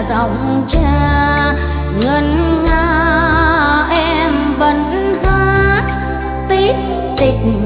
giọng cha ngân nga em vẫn hát tít tịch